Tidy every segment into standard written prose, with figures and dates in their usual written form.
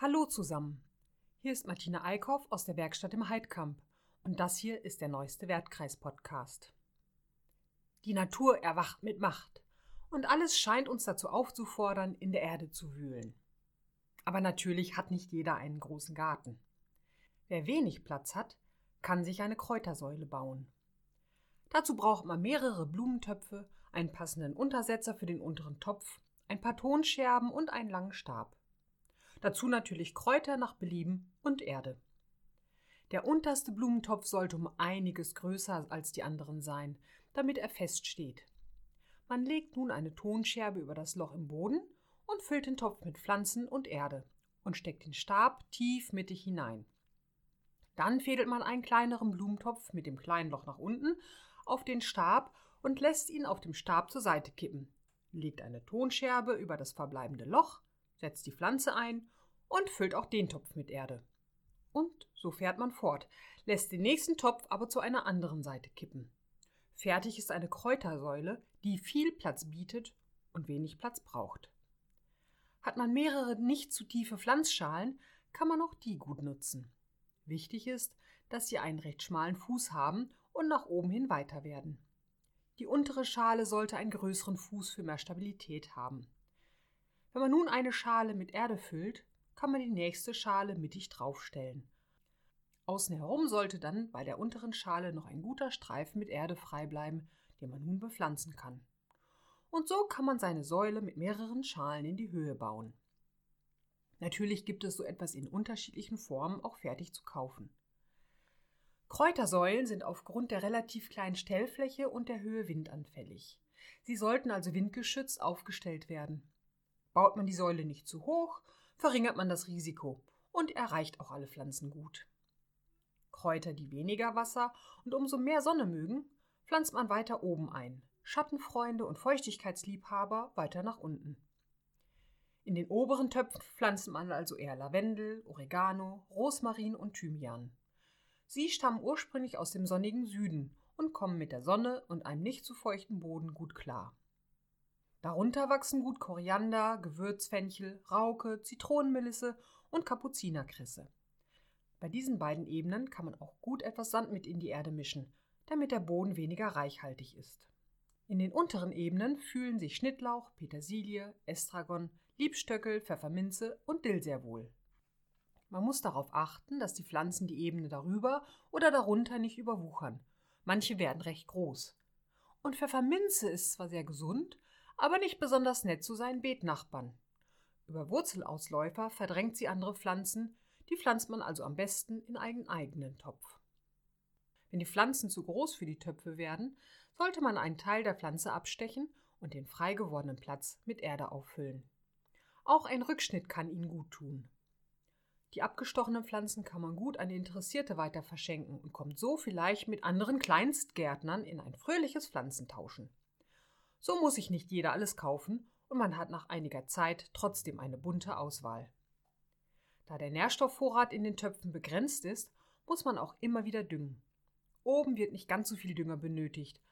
Hallo zusammen, hier ist Martina Eickhoff aus der Werkstatt im Heidkamp und das hier ist der neueste Wertkreis-Podcast. Die Natur erwacht mit Macht und alles scheint uns dazu aufzufordern, in der Erde zu wühlen. Aber natürlich hat nicht jeder einen großen Garten. Wer wenig Platz hat, kann sich eine Kräutersäule bauen. Dazu braucht man mehrere Blumentöpfe, einen passenden Untersetzer für den unteren Topf, ein paar Tonscherben und einen langen Stab. Dazu natürlich Kräuter nach Belieben und Erde. Der unterste Blumentopf sollte um einiges größer als die anderen sein, damit er fest steht. Man legt nun eine Tonscherbe über das Loch im Boden und füllt den Topf mit Pflanzen und Erde und steckt den Stab tief mittig hinein. Dann fädelt man einen kleineren Blumentopf mit dem kleinen Loch nach unten auf den Stab und lässt ihn auf dem Stab zur Seite kippen, legt eine Tonscherbe über das verbleibende Loch, setzt die Pflanze ein und füllt auch den Topf mit Erde. Und so fährt man fort, lässt den nächsten Topf aber zu einer anderen Seite kippen. Fertig ist eine Kräutersäule, die viel Platz bietet und wenig Platz braucht. Hat man mehrere nicht zu tiefe Pflanzschalen, kann man auch die gut nutzen. Wichtig ist, dass sie einen recht schmalen Fuß haben und nach oben hin weiter werden. Die untere Schale sollte einen größeren Fuß für mehr Stabilität haben. Wenn man nun eine Schale mit Erde füllt, kann man die nächste Schale mittig draufstellen. Außen herum sollte dann bei der unteren Schale noch ein guter Streifen mit Erde frei bleiben, den man nun bepflanzen kann. Und so kann man seine Säule mit mehreren Schalen in die Höhe bauen. Natürlich gibt es so etwas in unterschiedlichen Formen auch fertig zu kaufen. Kräutersäulen sind aufgrund der relativ kleinen Stellfläche und der Höhe windanfällig. Sie sollten also windgeschützt aufgestellt werden. Baut man die Säule nicht zu hoch, verringert man das Risiko und erreicht auch alle Pflanzen gut. Kräuter, die weniger Wasser und umso mehr Sonne mögen, pflanzt man weiter oben ein, Schattenfreunde und Feuchtigkeitsliebhaber weiter nach unten. In den oberen Töpfen pflanzt man also eher Lavendel, Oregano, Rosmarin und Thymian. Sie stammen ursprünglich aus dem sonnigen Süden und kommen mit der Sonne und einem nicht zu feuchten Boden gut klar. Darunter wachsen gut Koriander, Gewürzfenchel, Rauke, Zitronenmelisse und Kapuzinerkresse. Bei diesen beiden Ebenen kann man auch gut etwas Sand mit in die Erde mischen, damit der Boden weniger reichhaltig ist. In den unteren Ebenen fühlen sich Schnittlauch, Petersilie, Estragon, Liebstöckel, Pfefferminze und Dill sehr wohl. Man muss darauf achten, dass die Pflanzen die Ebene darüber oder darunter nicht überwuchern. Manche werden recht groß. Und Pfefferminze ist zwar sehr gesund, aber nicht besonders nett zu seinen Beetnachbarn. Über Wurzelausläufer verdrängt sie andere Pflanzen, die pflanzt man also am besten in einen eigenen Topf. Wenn die Pflanzen zu groß für die Töpfe werden, sollte man einen Teil der Pflanze abstechen und den frei gewordenen Platz mit Erde auffüllen. Auch ein Rückschnitt kann ihnen gut tun. Die abgestochenen Pflanzen kann man gut an Interessierte weiter verschenken und kommt so vielleicht mit anderen Kleinstgärtnern in ein fröhliches Pflanzentauschen. So muss sich nicht jeder alles kaufen und man hat nach einiger Zeit trotzdem eine bunte Auswahl. Da der Nährstoffvorrat in den Töpfen begrenzt ist, muss man auch immer wieder düngen. Oben wird nicht ganz so viel Dünger benötigt,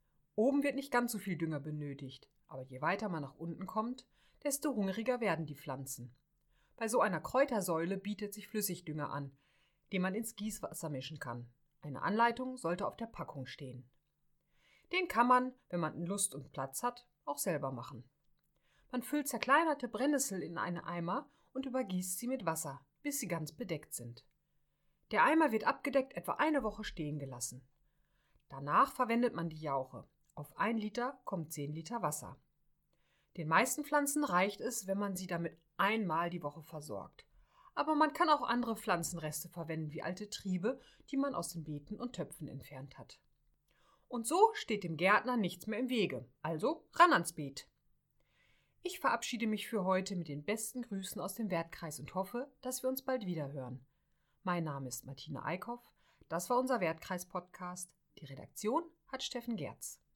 aber je weiter man nach unten kommt, desto hungriger werden die Pflanzen. Bei so einer Kräutersäule bietet sich Flüssigdünger an, den man ins Gießwasser mischen kann. Eine Anleitung sollte auf der Packung stehen. Den kann man, wenn man Lust und Platz hat, auch selber machen. Man füllt zerkleinerte Brennnessel in einen Eimer und übergießt sie mit Wasser, bis sie ganz bedeckt sind. Der Eimer wird abgedeckt etwa eine Woche stehen gelassen. Danach verwendet man die Jauche. Auf 1 Liter kommt 10 Liter Wasser. Den meisten Pflanzen reicht es, wenn man sie damit einmal die Woche versorgt. Aber man kann auch andere Pflanzenreste verwenden, wie alte Triebe, die man aus den Beeten und Töpfen entfernt hat. Und so steht dem Gärtner nichts mehr im Wege. Also ran ans Beet. Ich verabschiede mich für heute mit den besten Grüßen aus dem Wertkreis und hoffe, dass wir uns bald wieder hören. Mein Name ist Martina Eickhoff. Das war unser Wertkreis-Podcast. Die Redaktion hat Steffen Gerz.